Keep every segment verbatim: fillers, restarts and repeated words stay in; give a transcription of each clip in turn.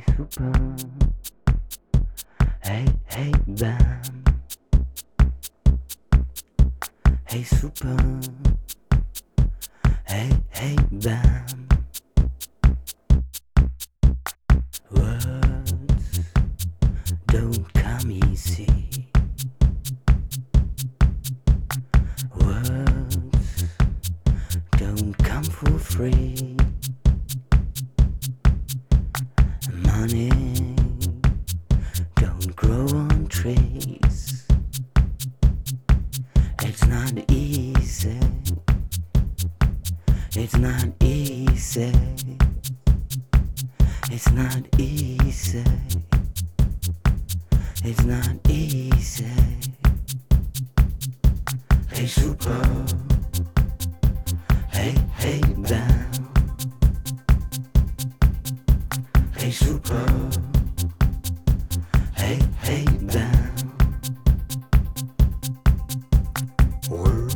super. Hey, hey, bam. Hey, super. Hey, hey, bam. Words don't come easy. Words don't come for free. Money don't grow on trees. It's not easy. It's not easy. It's not easy. It's not easy. Hey, super. Hey, hey, bam. Hey, super. Hey, hey, bam. Words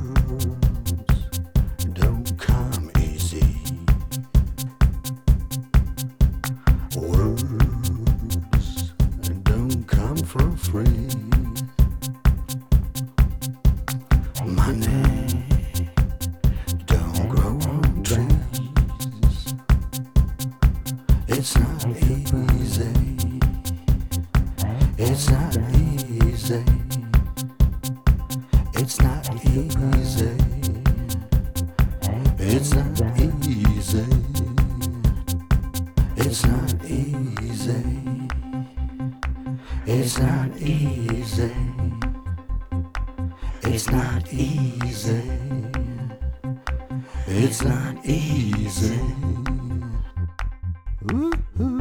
don't come easy. Words don't come for free. Money don't grow on trees. It's not easy. It's not easy. It's not easy. It's not easy. It's not easy. It's not easy. It's not easy. It's not easy. Woo-hoo.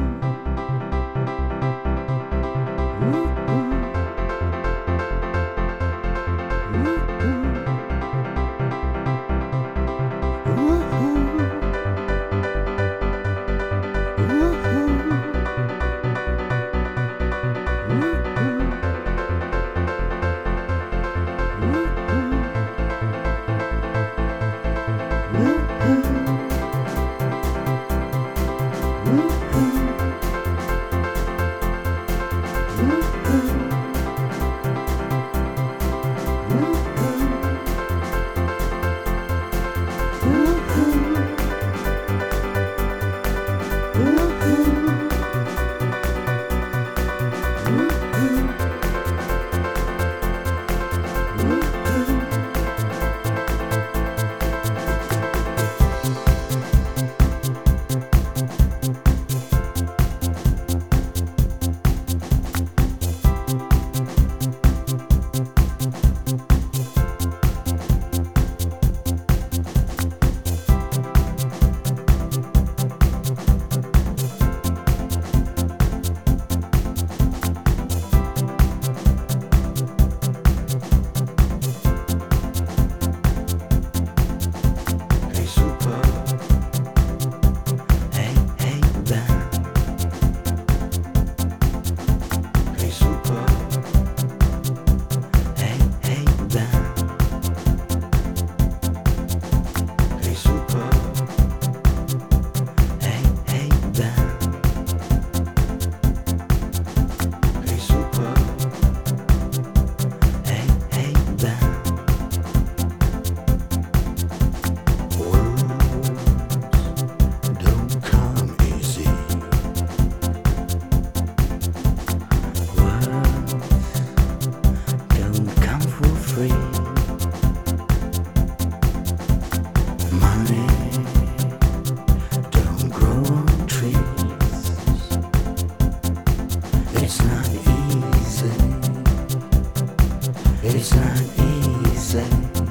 It's not easy.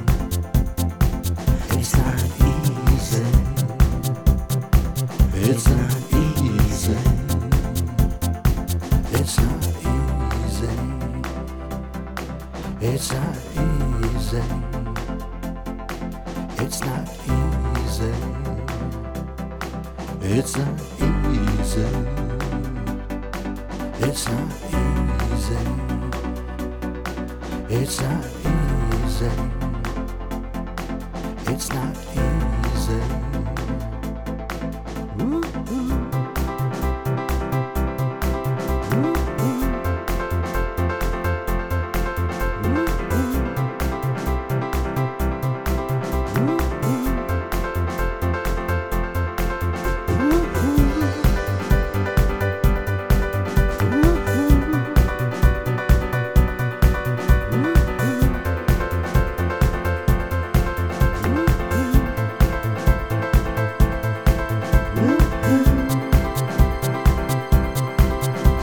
It's not easy. It's not easy. It's not easy. It's not easy. It's not easy. It's not easy. It's not easy. It's not easy. It's not easy. Ooh, ooh.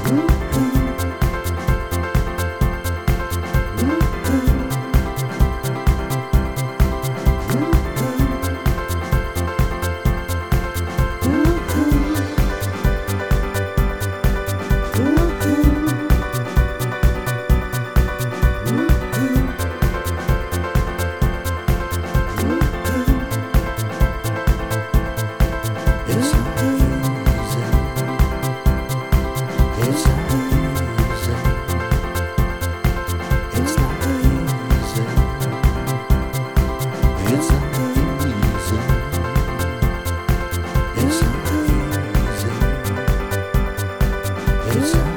It's